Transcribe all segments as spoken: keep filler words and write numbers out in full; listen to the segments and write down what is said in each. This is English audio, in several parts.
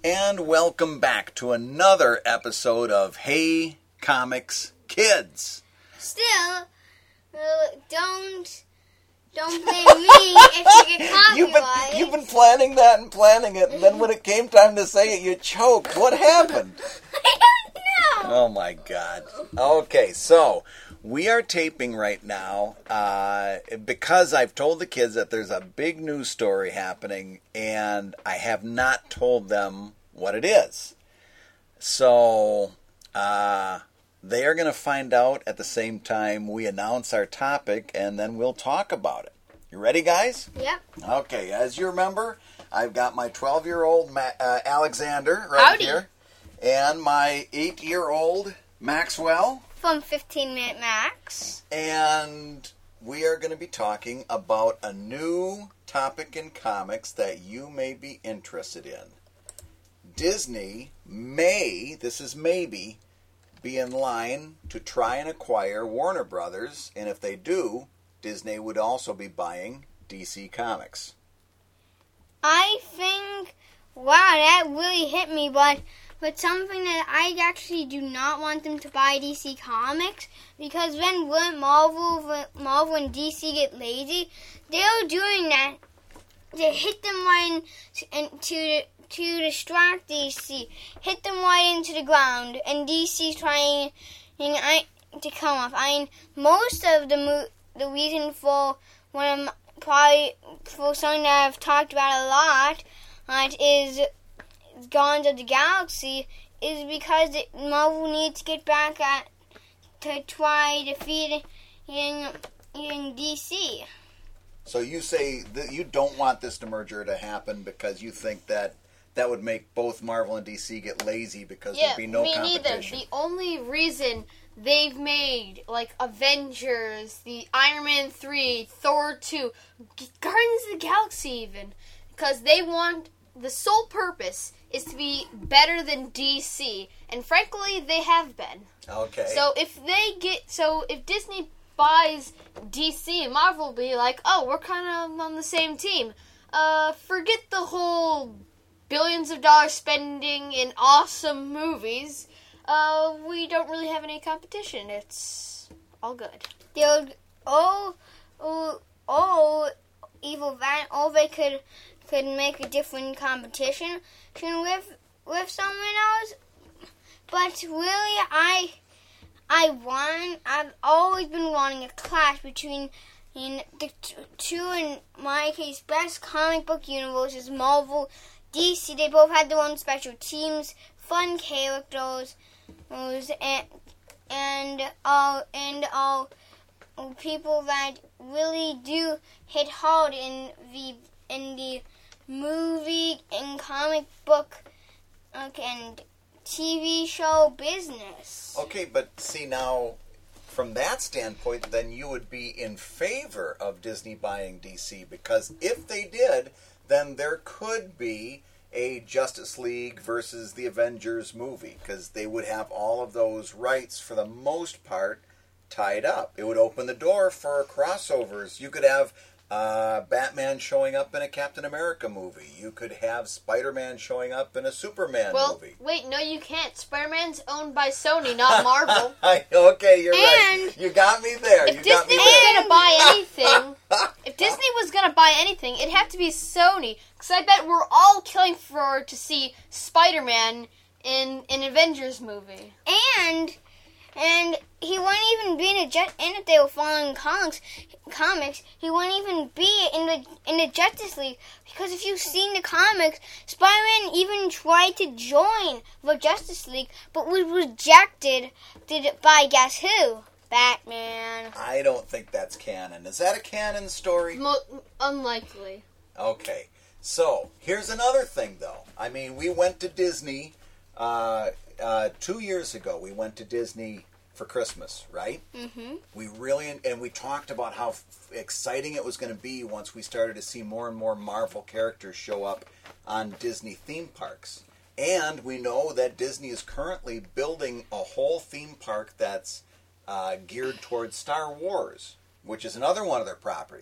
And welcome back to another episode of Hey Comics Kids. Still, uh, don't don't blame me if you get copyright. You've been, you've been planning that and planning it, and then when it came time to say it, you choked. What happened? I don't know. Oh my God. Okay, so we are taping right now uh, because I've told the kids that there's a big news story happening, and I have not told them what it is. So uh, they are going to find out at the same time we announce our topic, and then we'll talk about it. You ready, guys? Yep. Okay, as you remember, I've got my twelve-year-old Ma- uh, Alexander right Howdy. here, and my eight-year-old Maxwell. From fifteen Minute Max. And we are going to be talking about a new topic in comics that you may be interested in. Disney may, this is maybe, be in line to try and acquire Warner Brothers, and if they do, Disney would also be buying D C Comics. I think, wow, that really hit me, but but something that I actually do not want them to buy D C Comics, because when when Marvel, when Marvel and D C get lazy, they're doing that to hit them right in, in, to to distract D C, hit them right into the ground, and D C's trying I, to come off. I mean, most of the mo- the reason for one of probably for something that I've talked about a lot uh, is Guardians of the Galaxy is because it, Marvel needs to get back at to try defeating in, in D C. So you say that you don't want this merger to happen because you think that that would make both Marvel and D C get lazy because yeah, there'd be no me competition. Neither. The only reason they've made, like, Avengers, the Iron Man three, Thor two, Guardians of the Galaxy even, because they want, the sole purpose is to be better than D C, and frankly, they have been. Okay. So if they get, so if Disney buys D C, Marvel will be like, oh, we're kind of on the same team. Uh, forget the whole billions of dollars spending in awesome movies. Uh, we don't really have any competition. It's all good. They'll oh oh oh evil van. Or they could could make a different competition with with someone else. But really, I I want. I've always been wanting a clash between in the t- two in my case best comic book universes, Marvel, D C. They both had their own special teams, fun characters, and and all and all people that really do hit hard in the in the movie and comic book uh, and T V show business. Okay, but see now, from that standpoint, then you would be in favor of Disney buying D C, because if they did, then there could be a Justice League versus the Avengers movie, because they would have all of those rights for the most part tied up. It would open the door for crossovers. You could have uh, Batman showing up in a Captain America movie. You could have Spider-Man showing up in a Superman well, movie. wait, no, you can't. Spider-Man's owned by Sony, not Marvel. Okay, you're And right. You got me there. If you Disney got me was there. gonna buy anything, if Disney was gonna buy anything, it'd have to be Sony. Because I bet we're all killing for to see Spider-Man in an Avengers movie. And and he wouldn't even be in a jet. And if they were following comics, comics, he wouldn't even be in the in the Justice League, because if you've seen the comics, Spider-Man even tried to join the Justice League, but was rejected. Did it by guess who? Batman. I don't think that's canon. Is that a canon story? Mo- unlikely. Okay. So, here's another thing, though. I mean, we went to Disney uh, uh, two years ago. We went to Disney for Christmas, right? Mm-hmm. We really, and we talked about how f- exciting it was going to be once we started to see more and more Marvel characters show up on Disney theme parks. And we know that Disney is currently building a whole theme park that's uh, geared towards Star Wars, which is another one of their properties,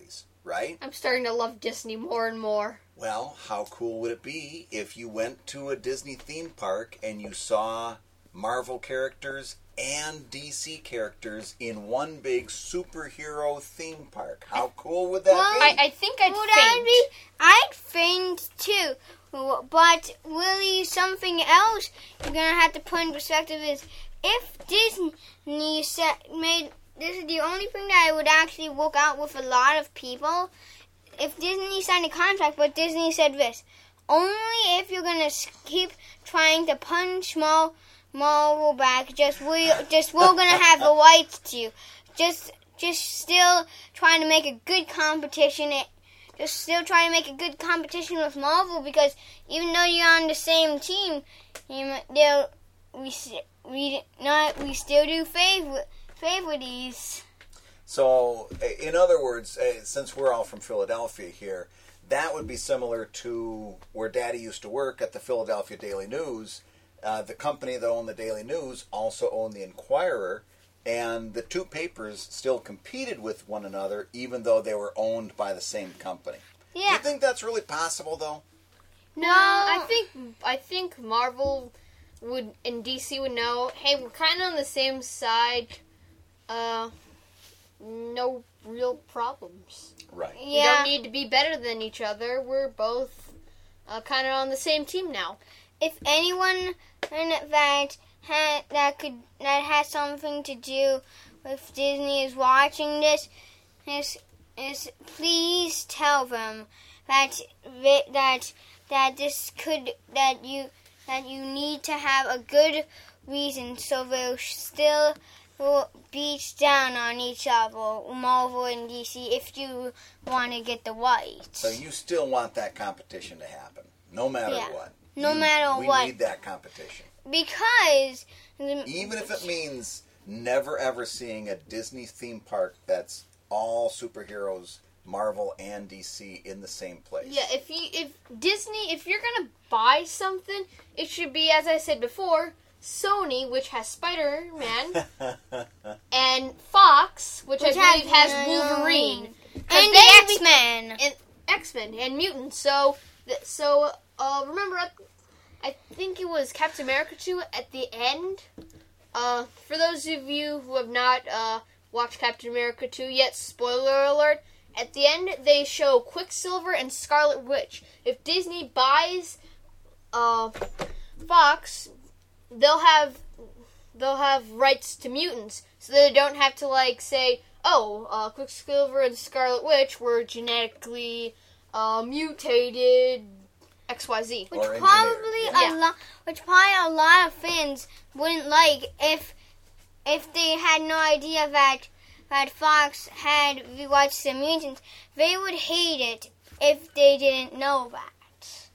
right? I'm starting to love Disney more and more. Well, how cool would it be if you went to a Disney theme park and you saw Marvel characters and D C characters in one big superhero theme park? How cool would that Well, be? I, I think I'd Would faint. I be? I'd faint too. But really, something else you're gonna have to put in perspective is if Disney set, made this is the only thing that I would actually work out with a lot of people. If Disney signed a contract, but Disney said this, only if you're gonna keep trying to punch small Marvel back, just we just we're gonna have the rights to, just just still trying to make a good competition. Just still trying to make a good competition with Marvel because even though you're on the same team, you they'll we we not we still do favor favorites. So, in other words, uh, since we're all from Philadelphia here, that would be similar to where Daddy used to work at the Philadelphia Daily News. Uh, the company that owned the Daily News also owned the Inquirer, and the two papers still competed with one another, even though they were owned by the same company. Do Yeah. you think that's really possible, though? No, I think I think Marvel would and D C would know. Hey, we're kind of on the same side. Uh, no real problems. Right. We Yeah. don't need to be better than each other. We're both uh, kind of on the same team now. If anyone that had that could that has something to do with Disney is watching this, is is please tell them that vi- that that this could that you that you need to have a good reason so they'll still will beat down on each other, Marvel and D C, if you want to get the right. So you still want that competition to happen, no matter Yeah. what. No You- matter we what. need that competition. Because the, Even if it means never ever seeing a Disney theme park that's all superheroes, Marvel and D C in the same place. Yeah, if you if Disney, if you're gonna buy something, it should be, as I said before, Sony, which has Spider-Man, and Fox, which, Which I believe has, has uh, Wolverine, and 'Cause the they would be- X-Men. and X-Men and mutants. So, th- so uh, remember, at- I think it was Captain America two at the end. Uh, for those of you who have not uh, watched Captain America two yet, spoiler alert. At the end, they show Quicksilver and Scarlet Witch. If Disney buys uh, Fox, they'll have they'll have rights to mutants, so they don't have to like say, "Oh, uh, Quicksilver and Scarlet Witch were genetically uh, mutated." X Y Z. Which Or engineered, probably yeah. a lot, which probably a lot of fans wouldn't like if if they had no idea that that Fox had the rights to mutants. They would hate it if they didn't know that.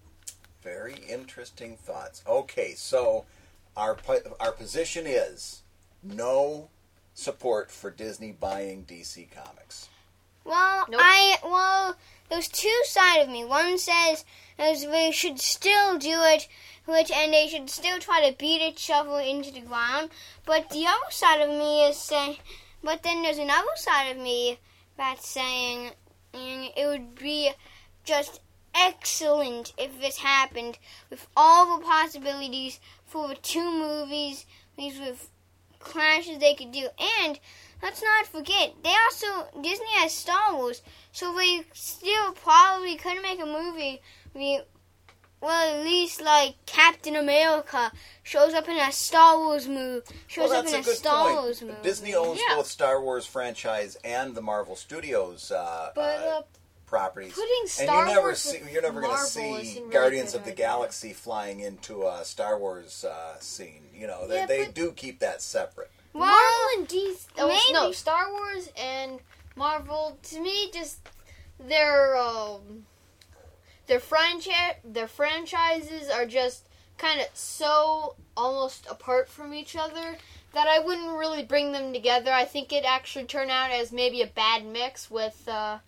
Very interesting thoughts. Okay, so our po- our position is no support for Disney buying D C Comics. Well, Nope. I well, there's two sides of me. One says is they should still do it, which and they should still try to beat each other into the ground. But the other side of me is saying, but then there's another side of me that's saying mm, it would be just excellent if this happened with all the possibilities for the two movies, these with clashes they could do. And let's not forget, they also, Disney has Star Wars, so they still probably could make a movie, we, well, at least like Captain America shows up in a Star Wars movie, shows well, up that's in a a good Star point. Wars movie. Disney owns Yeah. both Star Wars franchise and the Marvel Studios uh, But uh, uh, properties. putting And Star you never Wars see, with you're never going to Marvel see isn't really Guardians good of the idea. Galaxy flying into a Star Wars uh, scene. You know, they, Yeah, they but- do keep that separate. Well, Marvel and D C. Oh, maybe. no, Star Wars and Marvel. To me, just their um, their franchise, their franchises are just kind of so almost apart from each other that I wouldn't really bring them together. I think it actually turned out as maybe a bad mix with uh,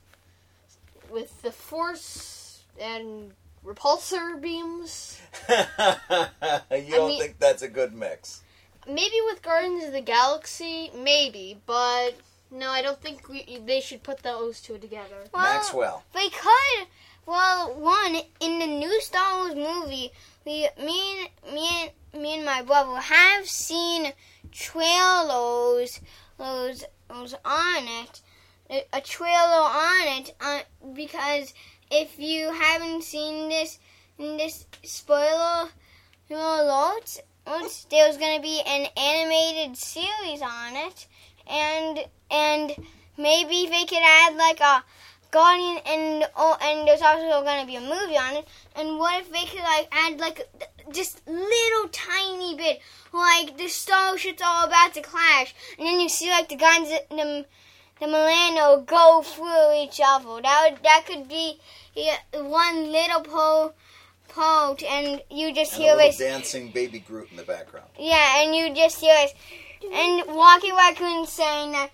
with the Force and repulsor beams. you don't mean- think that's a good mix? Maybe with Guardians of the Galaxy, maybe, but No, I don't think we, they should put those two together. Well, Maxwell. They could. Well, one in the new Star Wars movie, we, me and me and me and my brother have seen trailers, those, those on it, a, a trailer on it, uh, because if you haven't seen this, this spoiler alert, there's going to be an animated series on it, and and maybe they could add like a Guardian, and oh, and there's also going to be a movie on it. And what if they could like add like just little tiny bit, like the starship's all about to clash, and then you see like the guns, the the Milano go through each other. That would, that could be yeah, one little po. Pote, and you just and hear a little this dancing baby Groot in the background. Yeah, and you just hear this, and Walkie Raccoon saying that,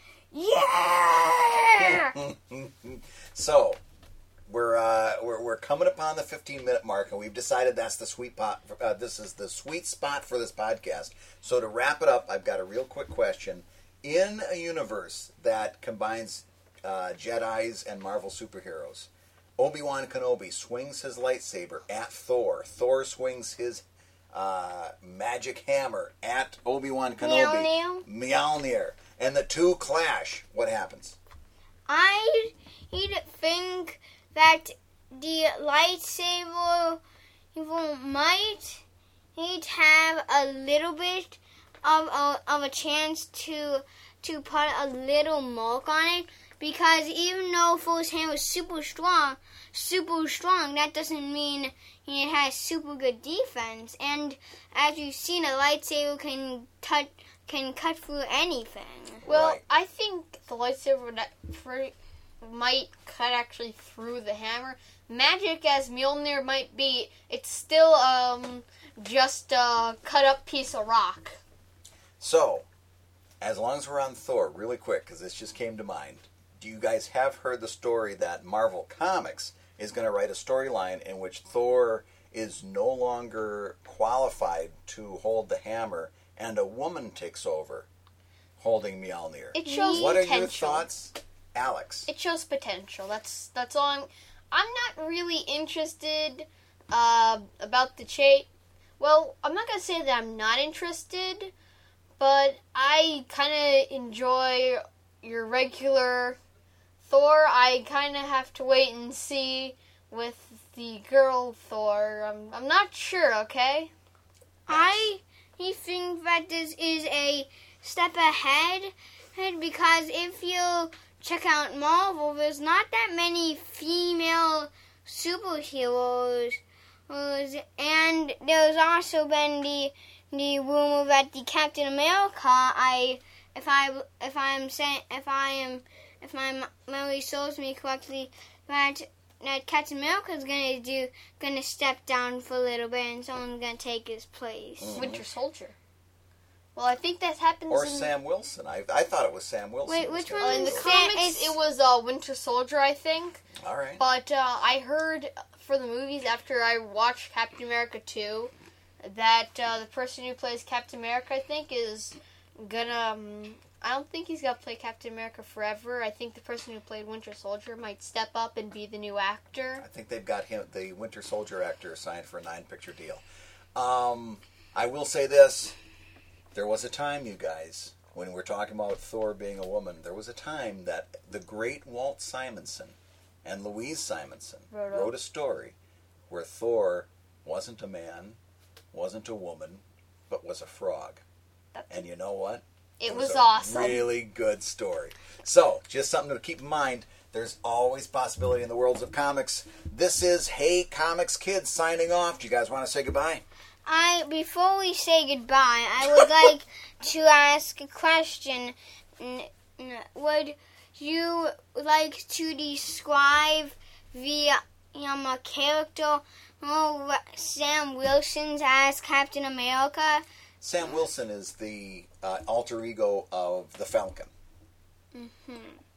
yeah. So, we're uh, we're we're coming upon the fifteen minute mark, and we've decided that's the sweet pot. Uh, this is the sweet spot for this podcast. So to wrap it up, I've got a real quick question. In a universe that combines uh, Jedis and Marvel superheroes, Obi-Wan Kenobi swings his lightsaber at Thor. Thor swings his uh, magic hammer at Obi-Wan Kenobi. Mjolnir. Mjolnir. And the two clash. What happens? I think that the lightsaber might might have a little bit of a, of a chance to to put a little mark on it. Because even though Thor's hammer is super strong, super strong, that doesn't mean it has super good defense. And as you've seen, a lightsaber can cut can cut through anything. Well, Right. I think the lightsaber that for, might cut actually through the hammer. Magic as Mjolnir might be, it's still um just a cut up piece of rock. So, as long as we're on Thor, really quick, because this just came to mind. Do you guys have heard the story that Marvel Comics is going to write a storyline in which Thor is no longer qualified to hold the hammer and a woman takes over holding Mjolnir? It shows What are potential. your thoughts, Alex? It shows potential. That's that's all. I'm. I'm not really interested uh, about the chase. Well, I'm not gonna say that I'm not interested, but I kind of enjoy your regular Thor. I kind of have to wait and see with the girl Thor. I'm, I'm not sure, okay? I think that this is a step ahead, because if you check out Marvel, there's not that many female superheroes, and there's also been the the rumor that the Captain America, I if I if I'm saying if I am if my memory serves me correctly, that that Captain America is gonna do gonna step down for a little bit, and someone's gonna take his place. Mm-hmm. Winter Soldier. Well, I think that happens Or in... Sam Wilson. I I thought it was Sam Wilson. Wait, who was which gonna one Uh, in do the it. Sam- comics, it's- it was uh, Winter Soldier, I think. All right. But uh, I heard for the movies, after I watched Captain America two, that uh, the person who plays Captain America, I think, is gonna... Um, I don't think he's gonna play Captain America forever. I think the person who played Winter Soldier might step up and be the new actor. I think they've got him, the Winter Soldier actor, signed for a nine-picture deal. Um, I will say this. There was a time, you guys, when we're talking about Thor being a woman, there was a time that the great Walt Simonson and Louise Simonson Wrote a- wrote a story where Thor wasn't a man, wasn't a woman, but was a frog. That's- And you know what? It It was a awesome. Really good story. So, just something to keep in mind. There's always possibility in the worlds of comics. This is Hey Comics Kids signing off. Do you guys want to say goodbye? I before we say goodbye, I would like to ask a question. N- n- Would you like to describe the um, a character uh, Sam Wilson's as Captain America? Sam Wilson is the uh, alter ego of the Falcon. Hmm.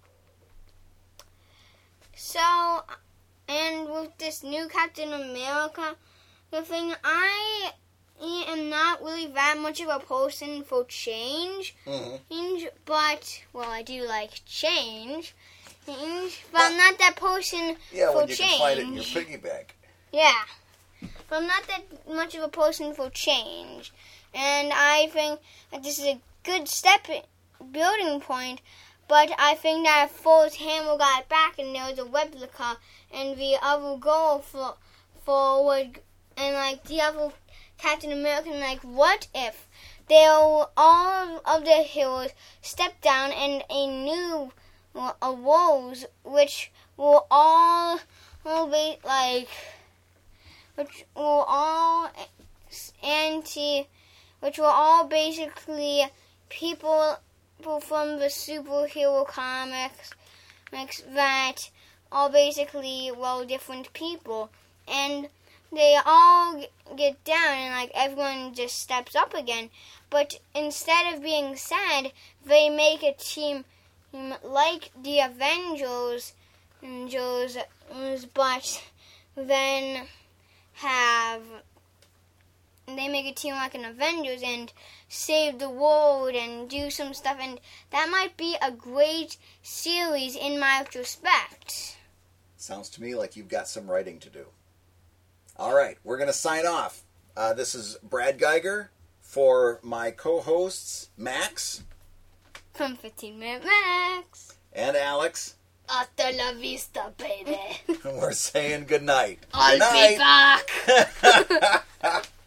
So, and with this new Captain America, the thing I am not really that much of a person for change. Mm-hmm. Change, but well, I do like change. Change, but I'm not that person Yeah, for when you change. can find it in your piggy bank. Yeah, but I'm not that much of a person for change, and I think that this is a good step building point. But I think that if Thor's hammer got back and there was a replica, and the other girl for forward, and like the other Captain America, and like what if they were, all of the heroes stepped down and a new arose, which will all will be like, which will all anti, which were all basically people. People from the superhero comics comics that are basically, well, different people. And they all get down and, like, everyone just steps up again. But instead of being sad, they make a team like the Avengers, Avengers but then have... They make a team like an Avengers and save the world and do some stuff, and that might be a great series in my retrospect. Sounds to me like you've got some writing to do. All right, we're going to sign off. Uh, this is Brad Geiger for my co-hosts, Max. From fifteen minute Max. And Alex. Hasta la vista, baby. We're saying good night. I'll Good night. be back.